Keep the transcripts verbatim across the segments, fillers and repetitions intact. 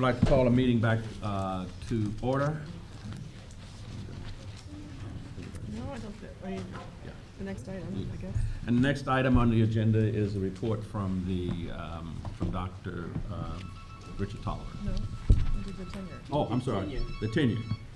like to call a meeting back uh, to order. No, I don't think, I mean, the next item, I guess. And the next item on the agenda is a report from the, um, from Doctor um, Richard Tolliver. No, I did the tenure. Oh, I'm sorry, the tenure.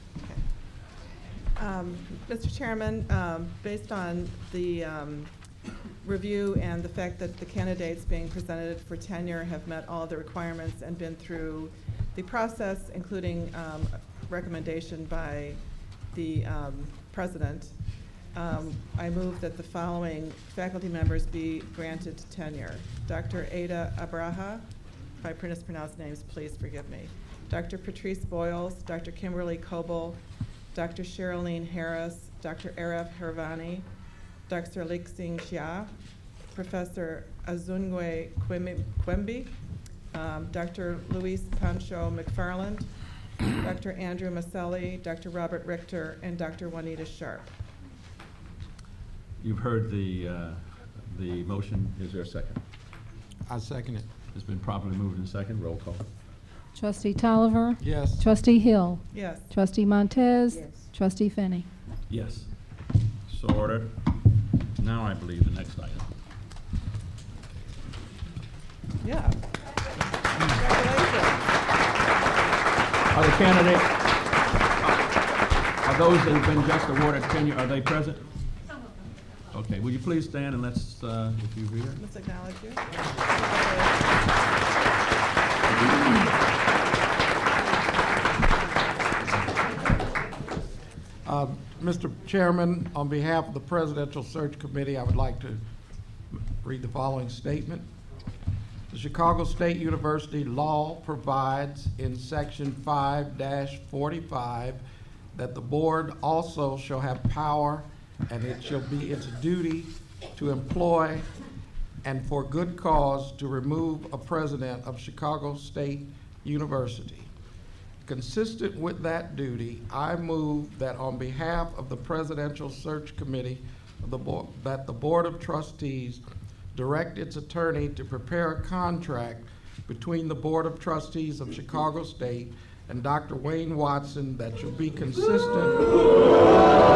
Um, Mister Chairman, um, based on the um, review and the fact that the candidates being presented for tenure have met all the requirements and been through the process, including um, recommendation by the um, president, um, I move that the following faculty members be granted tenure. Doctor Ada Abraha, if I mispronounce names, please forgive me. Doctor Patrice Boyles, Doctor Kimberly Coble, Doctor Sherilyn Harris, Doctor Aref Hervani, Doctor Lixing Xia, Professor Azungwe Quembi, um, Doctor Luis Pancho McFarland, Doctor Andrew Maselli, Doctor Robert Richter, and Doctor Juanita Sharp. You've heard the, uh, the motion. Is there a second? I second it. It's been properly moved in second. Roll call. Trustee Tolliver? Yes. Trustee Hill? Yes. Trustee Montez? Yes. Trustee Finney? Yes. So ordered. Now I believe the next item. Yeah. Congratulations. Are the candidates, are those that have been just awarded tenure, are they present? Okay, will you please stand and let's, uh, if you read it. Let's acknowledge you. Uh, Mister Chairman, on behalf of the Presidential Search Committee, I would like to read the following statement. The Chicago State University law provides in section five dash forty-five that the board also shall have power and it shall be its duty to employ and for good cause to remove a president of Chicago State University. Consistent with that duty, I move that on behalf of the Presidential Search Committee of the board, that the Board of Trustees direct its attorney to prepare a contract between the Board of Trustees of Chicago State and Doctor Wayne Watson that shall be consistent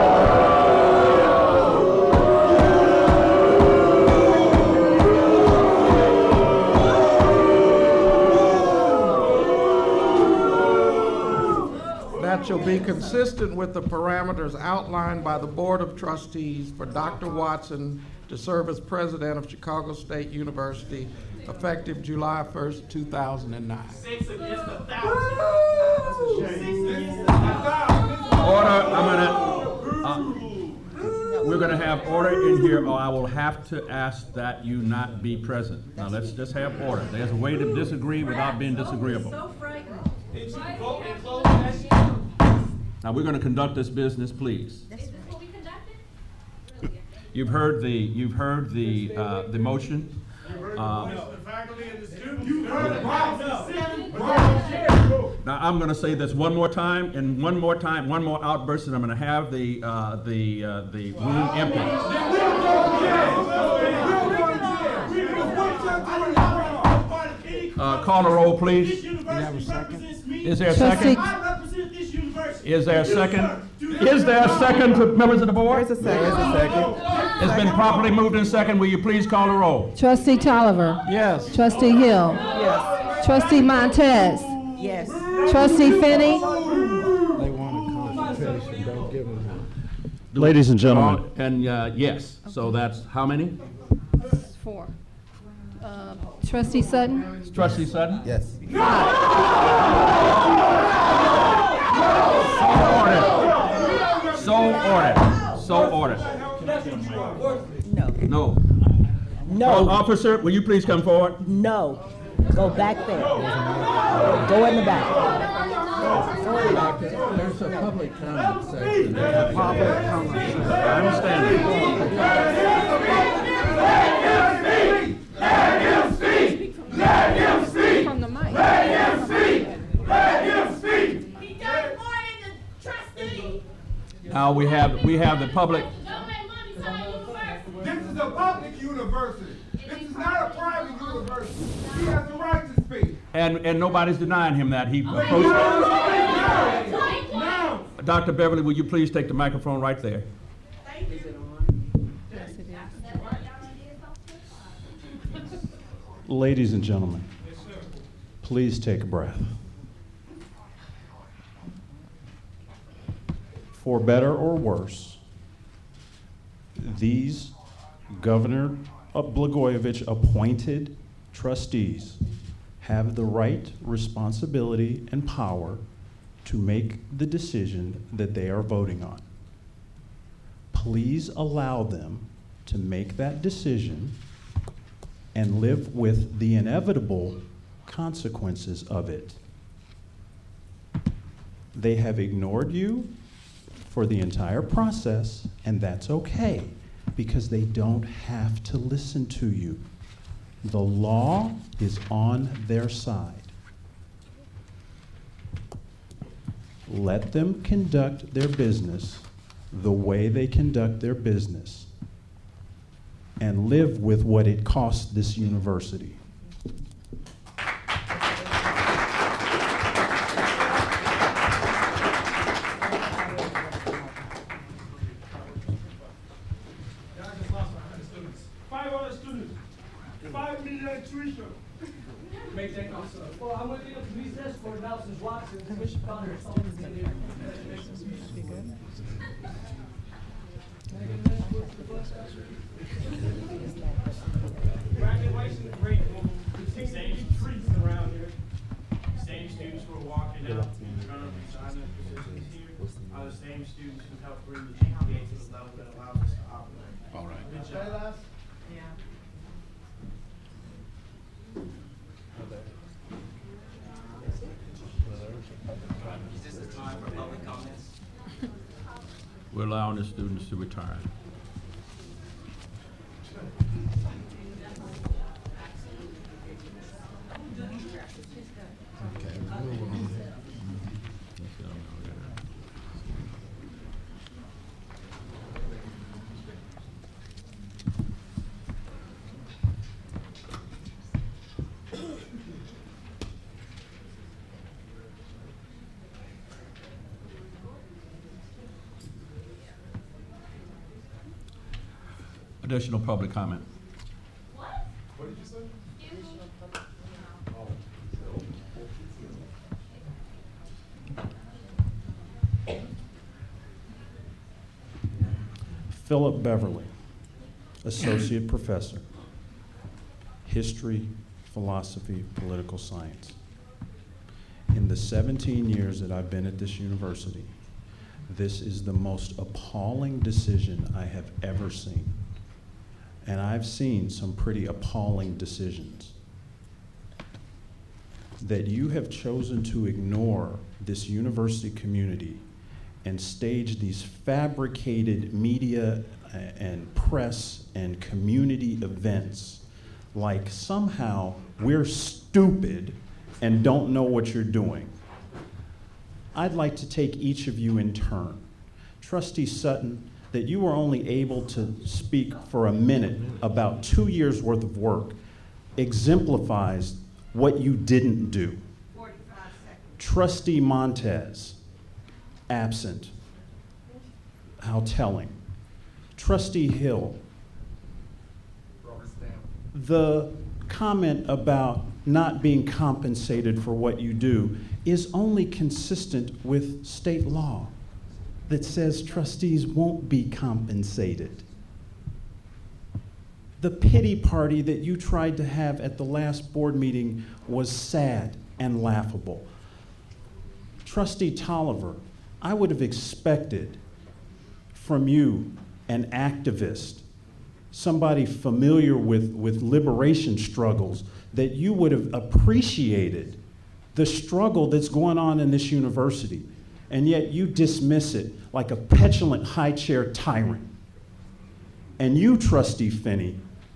that shall be consistent with the parameters outlined by the Board of Trustees for Doctor Watson to serve as president of Chicago State University effective July first, two thousand nine. Six against a thousand. Six against a thousand. Order, I'm gonna, uh, we're gonna have order in here, or I will have to ask that you not be present. Now, let's just have order. There's a way to disagree without being disagreeable. Did you vote in closed session? Now, we're gonna conduct this business, please. You've heard the, you've heard the, uh, the motion. Uh, Now, I'm going to say this one more time, and one more time, one more outburst, and I'm going to have the uh, the uh, the room empty. Uh, call the roll, please. You have a second? Is there a second? Is there a second? Is there a second to members of the board? There's a second. There's a second. It's been properly moved in second. Will you please call the roll? Trustee Tolliver? Yes. Trustee Hill? Yes. Trustee Montez? Yes. Trustee Finney? They want a consultation, don't give them one. Ladies and gentlemen, Uh, And uh, yes, so that's how many? Four. Uh, Trustee Sutton? Trustee Sutton? Yes. So ordered. So ordered. So ordered. No. No. No. Uh, Officer, will you please come forward? No. Go back there. Go in the back. There's a public comment section. There's a public comment section. I understand. Let him speak! Let him speak! From the mic. Let him speak! Let him speak! He does more than the trustee. Now we have we have the public. Don't make money, somebody you first. This is a public university. This is not a private university. He has the right to speak. And, and nobody's denying him that. He approached. Now, Doctor Beverly, will you please take the microphone right there? Ladies and gentlemen, please take a breath. For better or worse, these Governor Blagojevich appointed trustees have the right, responsibility, and power to make the decision that they are voting on. Please allow them to make that decision and live with the inevitable consequences of it. They have ignored you for the entire process, and that's okay, because they don't have to listen to you. The law is on their side. Let them conduct their business the way they conduct their business and live with what it costs this university. Well, I'm going to recess for Nelson Watson. Graduation rate will continue to increase around here. Same students who are walking out and currently signing positions here are the same students who helped bring the G P A to the level that allows us to operate. All right. Good job. We're allowing the students to retire. Additional public comment. What? What did you say? Philip Beverly, Associate Professor, History, Philosophy, Political Science. In the seventeen years that I've been at this university, this is the most appalling decision I have ever seen. And I've seen some pretty appalling decisions. That you have chosen to ignore this university community and stage these fabricated media and press and community events like somehow we're stupid and don't know what you're doing. I'd like to take each of you in turn. Trustee Sutton, that you were only able to speak for a minute about two years worth of work exemplifies what you didn't do. forty-five seconds. Trustee Montez, absent. How telling. Trustee Hill, the comment about not being compensated for what you do is only consistent with state law that says trustees won't be compensated. The pity party that you tried to have at the last board meeting was sad and laughable. Trustee Tolliver, I would have expected from you, an activist, somebody familiar with, with liberation struggles, that you would have appreciated the struggle that's going on in this university. And yet you dismiss it like a petulant high chair tyrant. And you, Trustee Finney,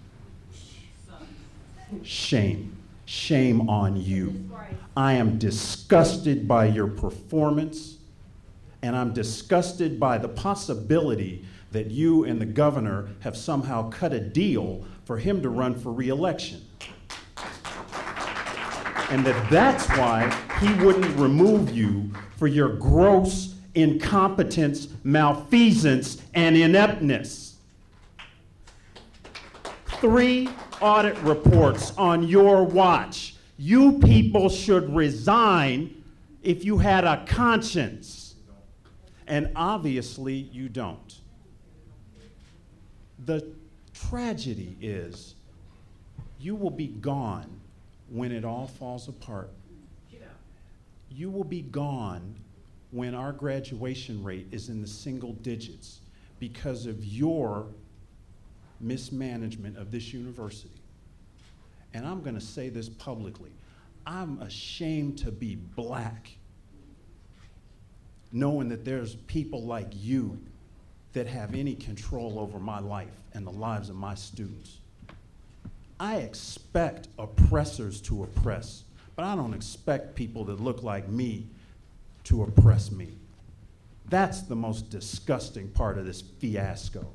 shame, shame on you. I am disgusted by your performance, and I'm disgusted by the possibility that you and the governor have somehow cut a deal for him to run for re-election. And that that's why he wouldn't remove you for your gross incompetence, malfeasance, and ineptness. Three audit reports on your watch. You people should resign if you had a conscience. And obviously you don't. The tragedy is you will be gone when it all falls apart. You will be gone when our graduation rate is in the single digits because of your mismanagement of this university. And I'm going to say this publicly. I'm ashamed to be black, knowing that there's people like you that have any control over my life and the lives of my students. I expect oppressors to oppress, but I don't expect people that look like me to oppress me. That's the most disgusting part of this fiasco.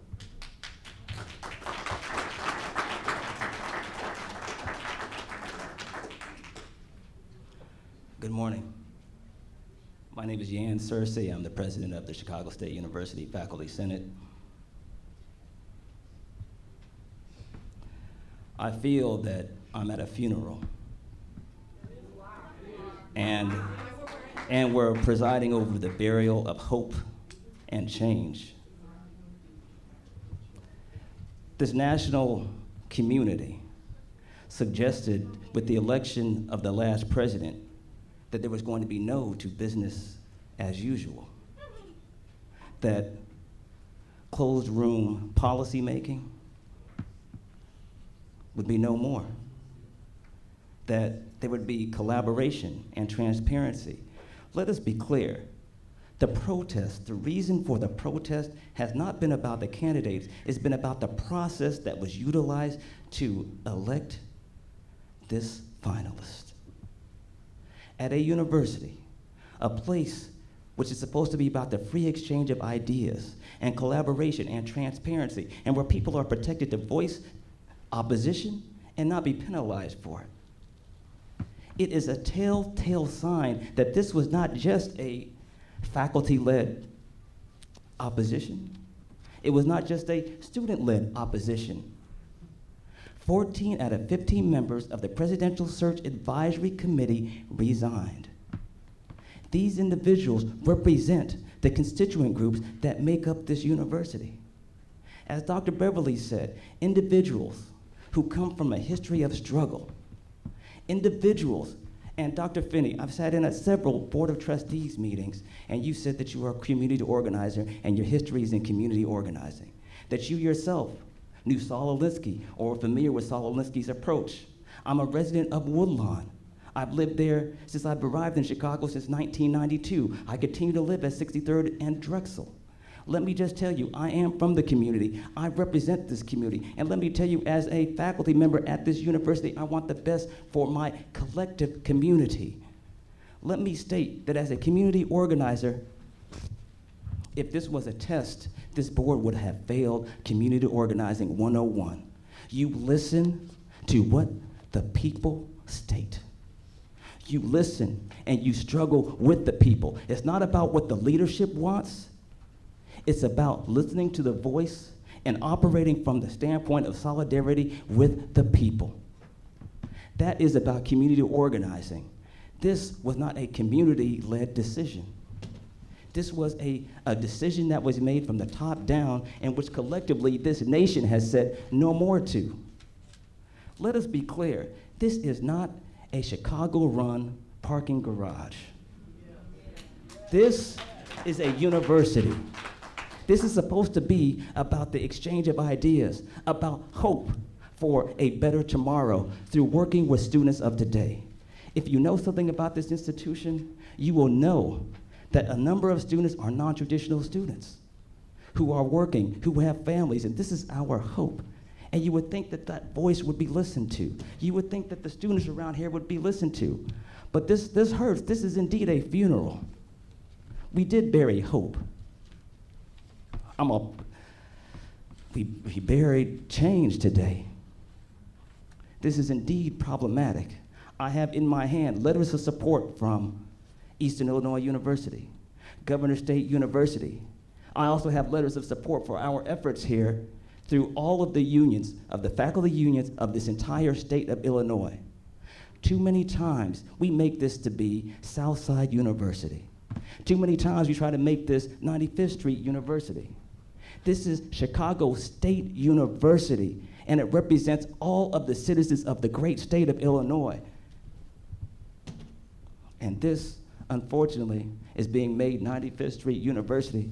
Good morning. My name is Yan Searcy. I'm the president of the Chicago State University Faculty Senate. I feel that I'm at a funeral, and, and we're presiding over the burial of hope and change. This national community suggested with the election of the last president that there was going to be no to business as usual, that closed room policy making would be no more, that there would be collaboration and transparency. Let us be clear. The protest, the reason for the protest has not been about the candidates, it's been about the process that was utilized to elect this finalist. At a university, a place which is supposed to be about the free exchange of ideas and collaboration and transparency, and where people are protected to voice opposition and not be penalized for it. It is a telltale sign that this was not just a faculty-led opposition. It was not just a student-led opposition. fourteen out of fifteen members of the Presidential Search Advisory Committee resigned. These individuals represent the constituent groups that make up this university. As Doctor Beverly said, individuals who come from a history of struggle, individuals, and Doctor Finney, I've sat in at several Board of Trustees meetings, and you said that you are a community organizer and your history is in community organizing, that you yourself knew Saul Alinsky or were familiar with Saul Alinsky's approach. I'm a resident of Woodlawn. I've lived there since I've arrived in Chicago since nineteen ninety-two. I continue to live at sixty-third and Drexel. Let me just tell you, I am from the community. I represent this community. And let me tell you, as a faculty member at this university, I want the best for my collective community. Let me state that as a community organizer, if this was a test, this board would have failed Community Organizing one oh one. You listen to what the people state. You listen and you struggle with the people. It's not about what the leadership wants. It's about listening to the voice and operating from the standpoint of solidarity with the people. That is about community organizing. This was not a community-led decision. This was a, a decision that was made from the top down and which collectively this nation has said no more to. Let us be clear, this is not a Chicago-run parking garage. This is a university. This is supposed to be about the exchange of ideas, about hope for a better tomorrow through working with students of today. If you know something about this institution, you will know that a number of students are non-traditional students who are working, who have families, and this is our hope. And you would think that that voice would be listened to. You would think that the students around here would be listened to. But this, this hurts. This is indeed a funeral. We did bury hope. I'm a, we, we buried change today. This is indeed problematic. I have in my hand letters of support from Eastern Illinois University, Governor State University. I also have letters of support for our efforts here through all of the unions, of the faculty unions of this entire state of Illinois. Too many times we make this to be Southside University. Too many times we try to make this ninety-fifth Street University. This is Chicago State University, and it represents all of the citizens of the great state of Illinois. And this, unfortunately, is being made ninety-fifth Street University.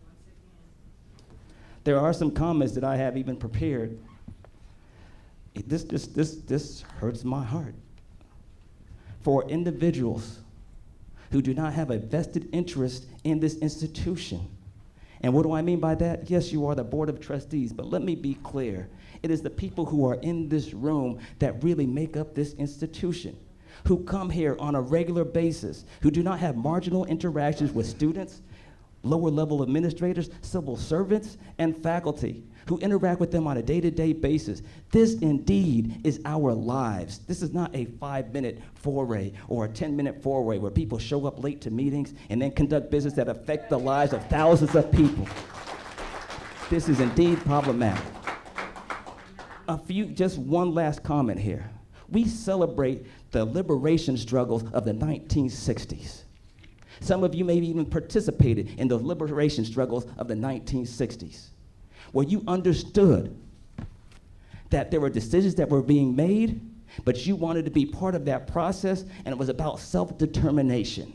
There are some comments that I have even prepared. This, this, this, this hurts my heart. For individuals who do not have a vested interest in this institution. And what do I mean by that? Yes, you are the Board of Trustees, but let me be clear. It is the people who are in this room that really make up this institution, who come here on a regular basis, who do not have marginal interactions with students, lower level administrators, civil servants, and faculty, who interact with them on a day-to-day basis. This indeed is our lives. This is not a five-minute foray or a ten-minute foray where people show up late to meetings and then conduct business that affect the lives of thousands of people. This is indeed problematic. A few, just one last comment here. We celebrate the liberation struggles of the nineteen sixties. Some of you maybe even participated in the liberation struggles of the nineteen sixties, where you understood that there were decisions that were being made, but you wanted to be part of that process, and it was about self-determination.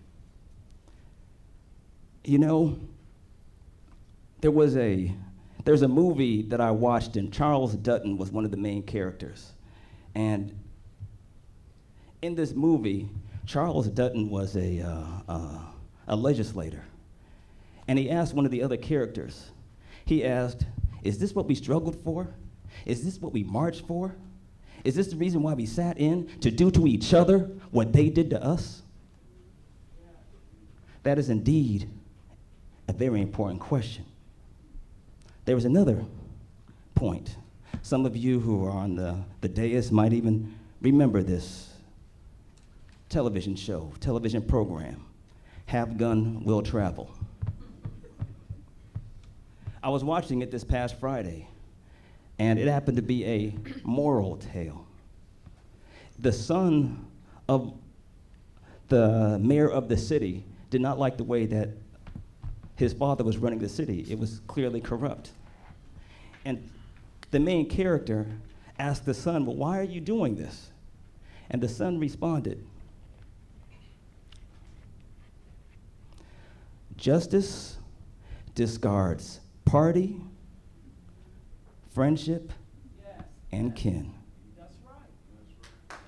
You know, there was a, there's a movie that I watched, and Charles Dutton was one of the main characters. And in this movie, Charles Dutton was a, uh, uh, a legislator. And he asked one of the other characters, he asked, is this what we struggled for? Is this what we marched for? Is this the reason why we sat in to do to each other what they did to us? That is indeed a very important question. There was another point. Some of you who are on the, the dais might even remember this television show, television program, Have Gun, Will Travel. I was watching it this past Friday, and it happened to be a moral tale. The son of the mayor of the city did not like the way that his father was running the city. It was clearly corrupt. And the main character asked the son, well, why are you doing this? And the son responded, justice discards party, friendship, yes, and kin. That's right.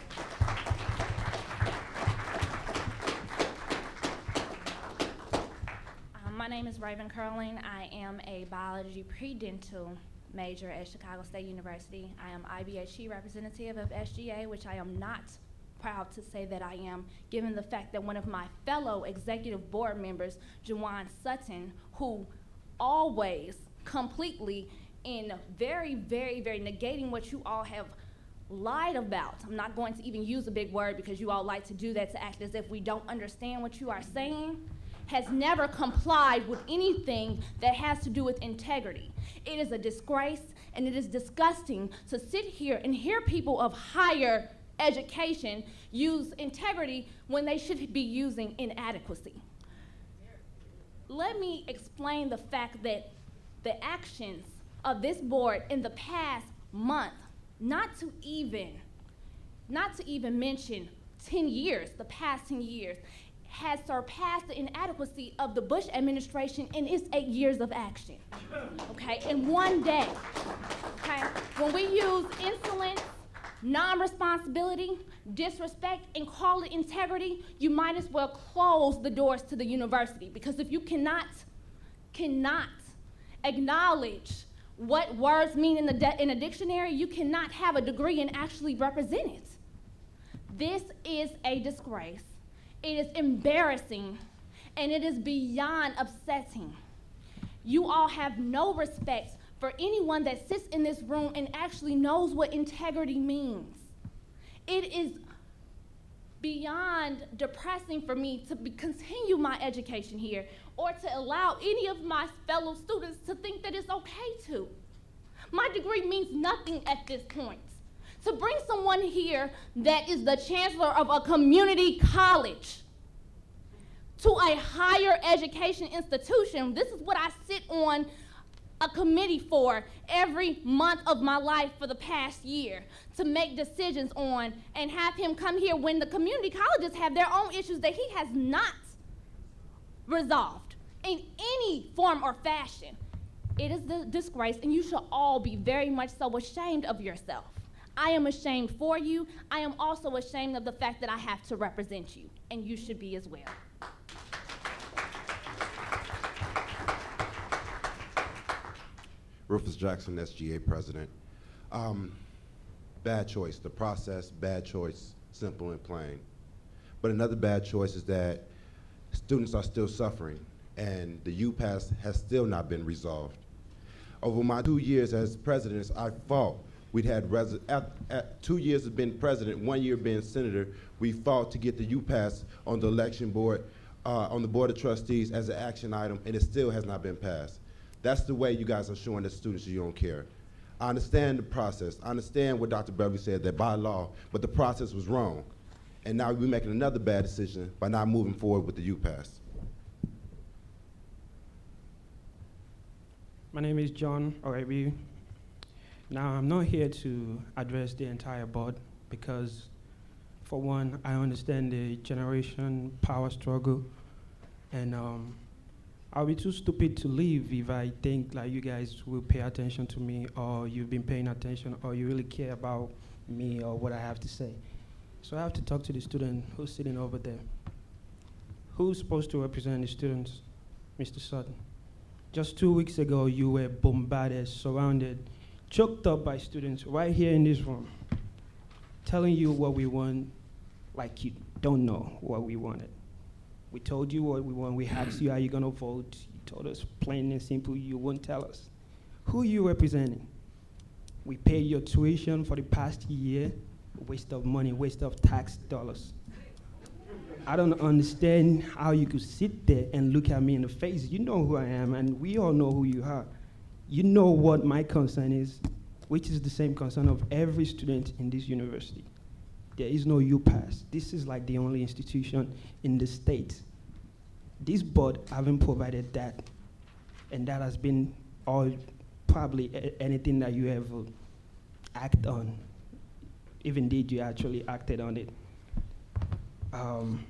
Um, my name is Raven Curling. I am a biology pre-dental major at Chicago State University. I am I B H E representative of S G A, which I am not proud to say that I am, given the fact that one of my fellow executive board members, Jawan Sutton, who always completely in very, very, very negating what you all have lied about. I'm not going to even use a big word because you all like to do that to act as if we don't understand what you are saying, has never complied with anything that has to do with integrity. It is a disgrace and it is disgusting to sit here and hear people of higher education use integrity when they should be using inadequacy. Let me explain the fact that the actions of this board in the past month, not to even, not to even mention ten years, the past ten years, has surpassed the inadequacy of the Bush administration in its eight years of action, okay, in one day, okay? When we use insolence, non-responsibility, disrespect, and call it integrity, you might as well close the doors to the university, because if you cannot, cannot acknowledge what words mean in, the de- in a dictionary, you cannot have a degree and actually represent it. This is a disgrace. It is embarrassing, and it is beyond upsetting. You all have no respect for anyone that sits in this room and actually knows what integrity means. It is beyond depressing for me to be, continue my education here or to allow any of my fellow students to think that it's okay to. My degree means nothing at this point. To bring someone here that is the chancellor of a community college to a higher education institution, this is what I sit on a committee for every month of my life for the past year, to make decisions on, and have him come here when the community colleges have their own issues that he has not resolved in any form or fashion. It is a disgrace, and you should all be very much so ashamed of yourself. I am ashamed for you. I am also ashamed of the fact that I have to represent you, and you should be as well. Rufus Jackson, S G A president. Um, bad choice, the process, bad choice, simple and plain. But another bad choice is that students are still suffering, and the U PASS has still not been resolved. Over my two years as president, I fought. We'd had, res at, at two years of being president, one year being senator, we fought to get the U PASS on the election board, uh, on the board of trustees as an action item, and it still has not been passed. That's the way you guys are showing the students you don't care. I understand the process. I understand what Doctor Beverly said, that by law, but the process was wrong. And now we're making another bad decision by not moving forward with the U PASS. My name is John Orebi. Now, I'm not here to address the entire board because, for one, I understand the generation power struggle, and um, I'll be too stupid to leave if I think like you guys will pay attention to me, or you've been paying attention, or you really care about me or what I have to say. So I have to talk to the student who's sitting over there. Who's supposed to represent the students? Mister Sutton. Just two weeks ago, you were bombarded, surrounded, choked up by students right here in this room, telling you what we want like you don't know what we wanted. We told you what we want. We asked you how you're going to vote. You told us plain and simple you won't tell us. Who are you representing? We paid your tuition for the past year. Waste of money, waste of tax dollars. I don't understand how you could sit there and look at me in the face. You know who I am, and we all know who you are. You know what my concern is, which is the same concern of every student in this university. There is no U PASS. This is like the only institution in the state. This board haven't provided that, and that has been all probably a anything that you ever act on, if indeed you actually acted on it. Um,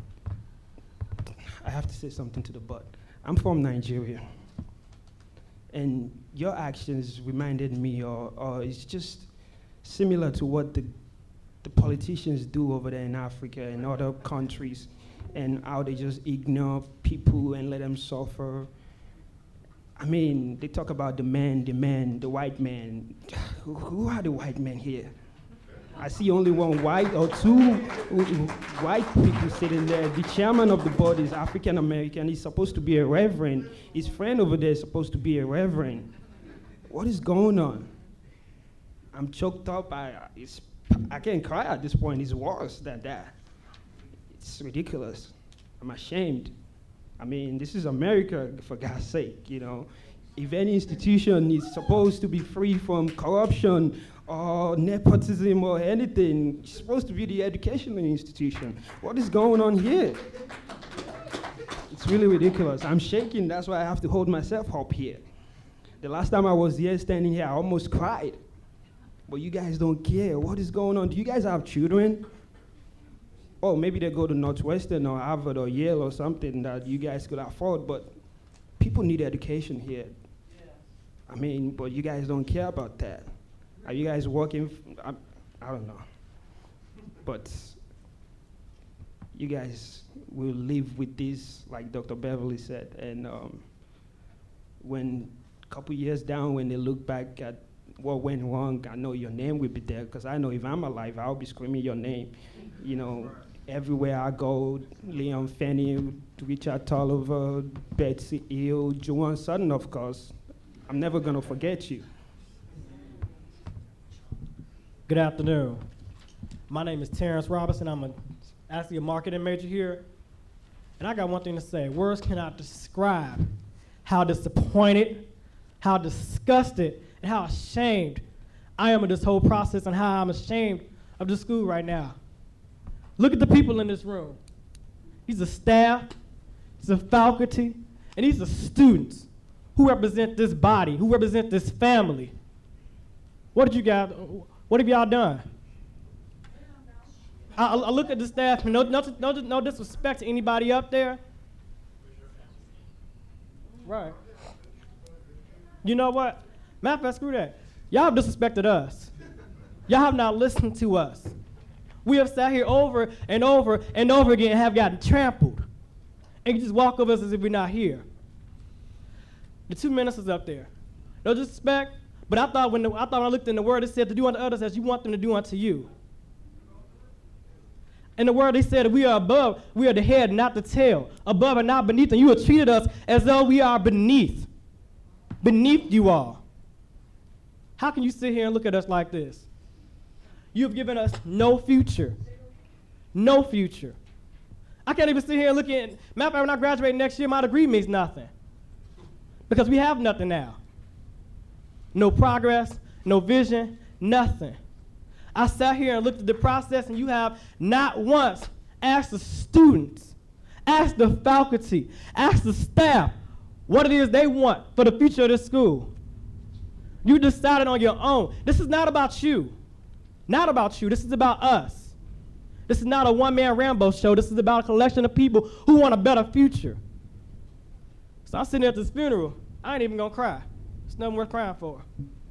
I have to say something to the board. I'm from Nigeria, and your actions reminded me, or, or it's just similar to what the the politicians do over there in Africa and other countries, and how they just ignore people and let them suffer. I mean, they talk about the man, the man, the white man. Who, who are the white men here? I see only one white or two white people sitting there. The chairman of the board is African American. He's supposed to be a reverend. His friend over there is supposed to be a reverend. What is going on? I'm choked up. I, it's, I can't cry at this point. It's worse than that. It's ridiculous. I'm ashamed. I mean, this is America, for God's sake, you know. If any institution is supposed to be free from corruption or nepotism or anything, it's supposed to be the educational institution. What is going on here? It's really ridiculous. I'm shaking, that's why I have to hold myself up here. The last time I was here, standing here, I almost cried. But you guys don't care. What is going on? Do you guys have children? Oh, maybe they go to Northwestern or Harvard or Yale or something that you guys could afford, but people need education here. Yeah. I mean, but you guys don't care about that. Are you guys working? F I, I don't know. But you guys will live with this, like Doctor Beverly said. And um, when a couple years down, when they look back at what went wrong, I know your name will be there, because I know if I'm alive, I'll be screaming your name. You know, everywhere I go, Leon Fanny, Richard Tolliver, Betsy Hill, Juwan Sutton, of course. I'm never going to forget you. Good afternoon. My name is Terrence Robinson. I'm a, actually a marketing major here. And I got one thing to say. Words cannot describe how disappointed, how disgusted, and how ashamed I am of this whole process and how I'm ashamed of the school right now. Look at the people in this room. These are staff, these are faculty, and these are students who represent this body, who represent this family. What did you guys, what have y'all done? I, I look at the staff, and no, no, no, no disrespect to anybody up there. Right. You know what? Matter of fact, screw that. Y'all have disrespected us. Y'all have not listened to us. We have sat here over and over and over again and have gotten trampled. And you just walk over us as if we're not here. The two ministers up there. No disrespect, but I thought when the, I thought when I looked in the word, it said to do unto others as you want them to do unto you. In the word, they said that we are above, we are the head, not the tail, above and not beneath, and you have treated us as though we are beneath, beneath you all. How can you sit here and look at us like this? You have given us no future, no future. I can't even sit here and look at, matter of fact, when I graduate next year, my degree means nothing because we have nothing now. No progress, no vision, nothing. I sat here and looked at the process, and you have not once asked the students, asked the faculty, asked the staff what it is they want for the future of this school. You decided on your own. This is not about you. Not about you. This is about us. This is not a one-man Rambo show. This is about a collection of people who want a better future. So I'm sitting at this funeral. I ain't even going to cry. It's nothing worth crying for.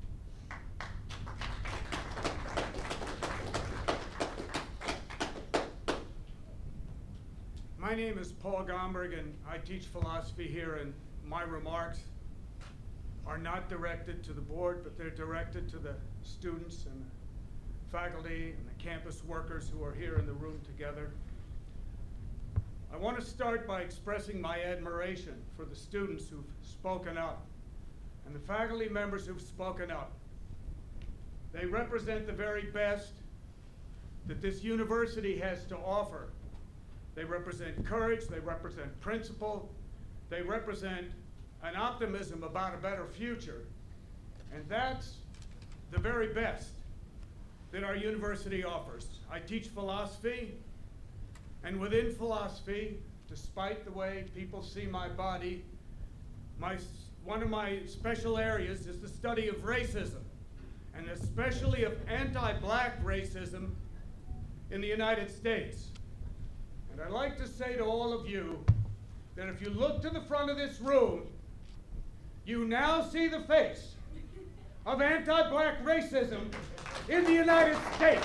My name is Paul Gomberg, and I teach philosophy here, and my remarks are not directed to the board, but they're directed to the students and the faculty and the campus workers who are here in the room together. I want to start by expressing my admiration for the students who've spoken up and the faculty members who've spoken up. They represent the very best that this university has to offer. They represent courage, they represent principle, they represent an optimism about a better future. And that's the very best that our university offers. I teach philosophy, and within philosophy, despite the way people see my body, my, one of my special areas is the study of racism, and especially of anti-black racism in the United States. And I'd like to say to all of you that if you look to the front of this room, you now see the face of anti-black racism in the United States.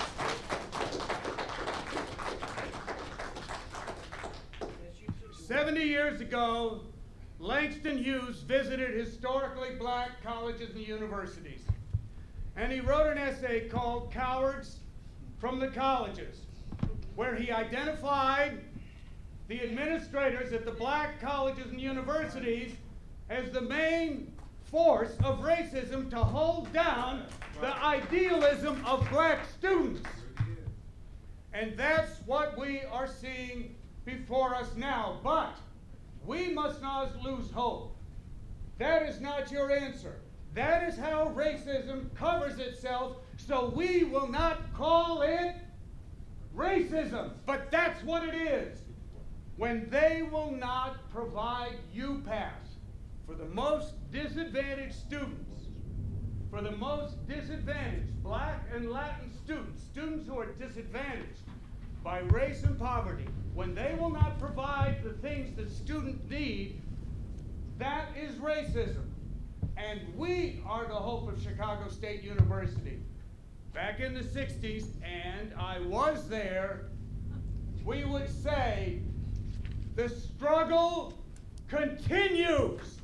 Seventy years ago, Langston Hughes visited historically black colleges and universities. And he wrote an essay called Cowards from the Colleges, where he identified the administrators at the black colleges and universities as the main force of racism to hold down the idealism of black students. And that's what we are seeing before us now. But we must not lose hope. That is not your answer. That is how racism covers itself, so we will not call it racism. But that's what it is. When they will not provide U PASS for the most disadvantaged students, for the most disadvantaged black and Latin students, students who are disadvantaged by race and poverty, when they will not provide the things that students need, that is racism. And we are the hope of Chicago State University. Back in the sixties, and I was there, we would say, the struggle continues.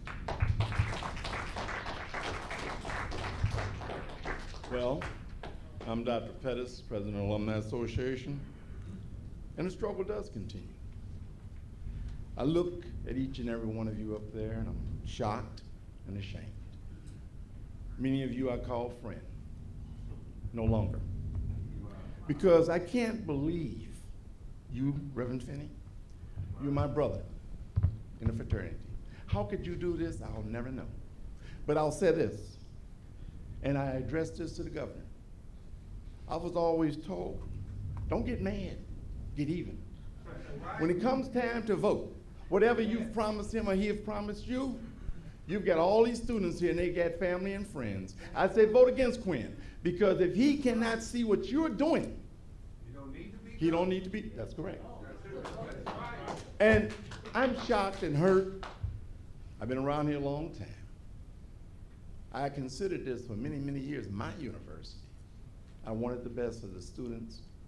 Well, I'm Doctor Pettis, President of the Alumni Association, and the struggle does continue. I look at each and every one of you up there, and I'm shocked and ashamed. Many of you I call friend, no longer. Because I can't believe you, Reverend Finney, you're my brother in the fraternity. How could you do this? I'll never know. But I'll say this, and I addressed this to the governor. I was always told, don't get mad, get even. When it comes time to vote, whatever you've promised him or he has promised you, you've got all these students here and they got family and friends. I say vote against Quinn, because if he cannot see what you're doing, he don't need to be, that's correct. And I'm shocked and hurt. I've been around here a long time. I considered this for many, many years my university. I wanted the best for the students